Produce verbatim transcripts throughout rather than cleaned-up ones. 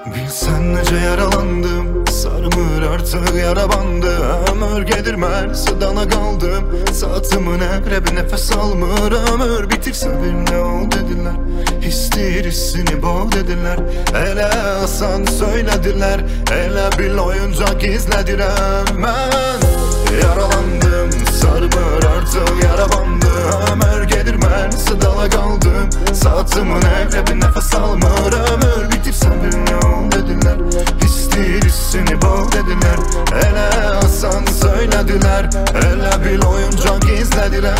Bilsen nece yaralandım, sarmır artık yara bandı. Ömür gedirmez dana kaldım, saatimin ekrebi nefes almır. Ömür bitirse bir ne ol dediler, histir hissini boğ dediler. Hele asan söylediler, hele bil oyuncak izlediler. Ben yaralandım, sarmır artık yara bandı. Ömür gedirmez dana kaldım, saatimin ekrebi nefes almır. Ömür bitirse bir ne ol dediler, histir hissini boğ dediler. Hele asan söylediler, hele bil oyuncak izlediler.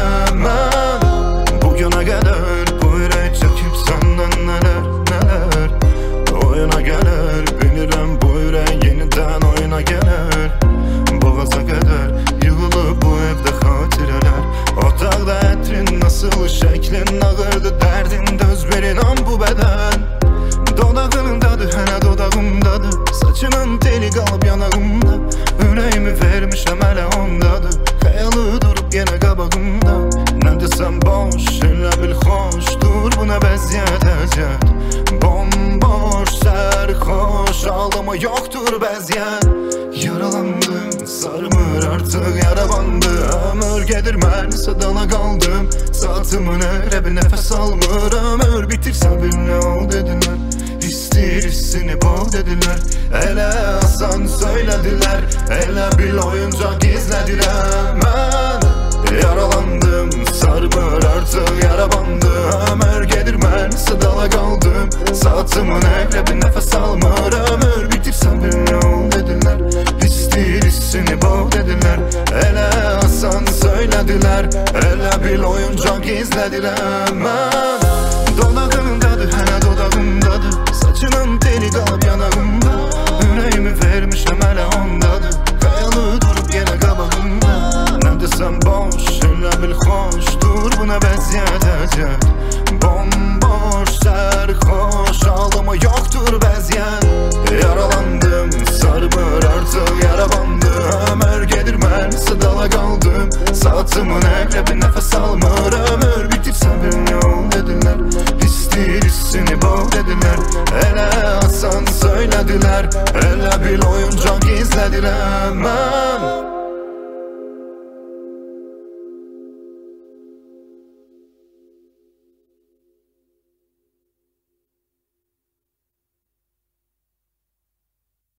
Ben bugüne kadar bu yürek çekip senden neler neler. Oyuna gelir bilirim, bu yürek yeniden oyuna gelir. Boğaza kadar yığılıp bu evde hatireler. Otaqda etrin nasıl şeklin ağırdı, derdin dözberin an bu beden. Dodağının dadı hele dodağımdadır, saçının teli kalıp yanağımda. Yüreğimi vermişem hele ondadır, hayalı durup yine qabağımda. Ne desem boş, elə bil hoşdur, bu ne bəziyyət əcət. Bomboş, sərxoş, ağlama yoktur bəziyyət. Yaralandım, sarmır artık yara bandı. Ömür gedirmez dana kaldım, saatimin ekrebi nefes almır. Ömür bitirse bir ne ol dediler, histir hissini boğ dediler. Hele asan söylediler, hele bil oyuncak izlediler. Ben yaralandım, sarmır artık yara bandı. Ömür gedirmez dala kaldım, saatimin ekrebi nefes almır. Ömür bitirse bir ne ol dediler, histir hissini boğ dediler. Hele asan söylediler, hele bil oyuncak izlediler. Ben dodağının dadı hele dodağımdadır, saçının teli kalıp yanağımda. Yüreğimi vermişem hele ondadır, hayalı durup yine qabağımda. Ne desem boş, elə bil hoşdur, bu ne bəziyyət əcət. Bomboş, sərxoş, ağlama yoktur bəziyyət. Yaralandım, sarmır artık yara bandı. Ömür gedirmez dala kaldım, saatimin ekrebi nefes almır. Ömür bitirse bir ne ol dediler, histir hissini boğ dediler. Hele asan söylediler, hele bil oyuncak izlediler.